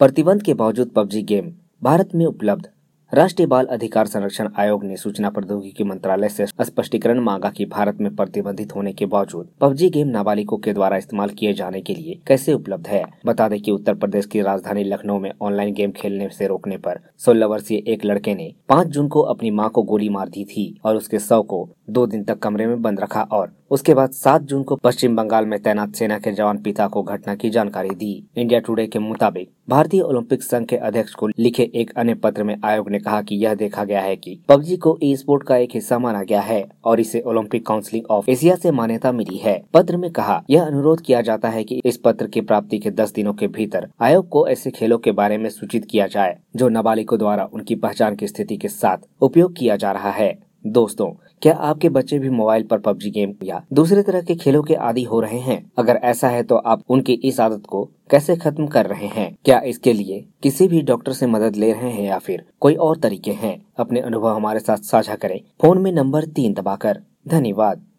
प्रतिबंध के बावजूद पबजी गेम भारत में उपलब्ध। राष्ट्रीय बाल अधिकार संरक्षण आयोग ने सूचना प्रौद्योगिकी मंत्रालय से स्पष्टीकरण मांगा कि भारत में प्रतिबंधित होने के बावजूद पबजी गेम नाबालिगों के द्वारा इस्तेमाल किए जाने के लिए कैसे उपलब्ध है। बता दें कि उत्तर प्रदेश की राजधानी लखनऊ में ऑनलाइन गेम खेलने से रोकने पर 16 वर्षीय एक लड़के ने 5 जून को अपनी मां को गोली मार दी थी और उसके शव को 2 दिन तक कमरे में बंद रखा और उसके बाद 7 जून को पश्चिम बंगाल में तैनात सेना के जवान पिता को घटना की जानकारी दी। इंडिया टुडे के मुताबिक भारतीय ओलंपिक संघ के अध्यक्ष को लिखे एक अन्य पत्र में आयोग ने कहा कि यह देखा गया है कि पबजी को ई स्पोर्ट का एक हिस्सा माना गया है और इसे ओलंपिक काउंसिल ऑफ एशिया से मान्यता मिली है। पत्र में कहा यह अनुरोध किया जाता है कि इस पत्र की प्राप्ति के 10 दिनों के भीतर आयोग को ऐसे खेलों के बारे में सूचित किया जाए जो नाबालिगों द्वारा उनकी पहचान की स्थिति के साथ उपयोग किया जा रहा है। दोस्तों, क्या आपके बच्चे भी मोबाइल पर पबजी गेम या दूसरे तरह के खेलों के आदी हो रहे हैं? अगर ऐसा है तो आप उनकी इस आदत को कैसे खत्म कर रहे हैं? क्या इसके लिए किसी भी डॉक्टर से मदद ले रहे हैं या फिर कोई और तरीके हैं? अपने अनुभव हमारे साथ साझा करें फोन में नंबर 3 दबाकर। धन्यवाद।